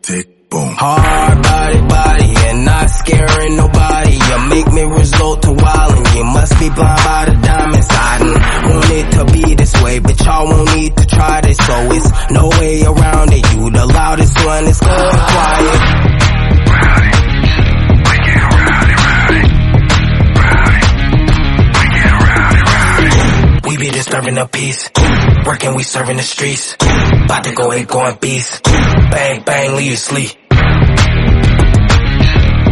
tick, boom. Hard body, and not scaring nobody. You make me resort to wildin'. You must be blind by the diamonds. I didn't want it to be this way, but y'all won't need to try this, so it's no way around it. You the loudest one, it's good and quiet. We be disturbing the peace, working, we serving the streets. About to go 8 going beast. Bang, bang, leave you sleep.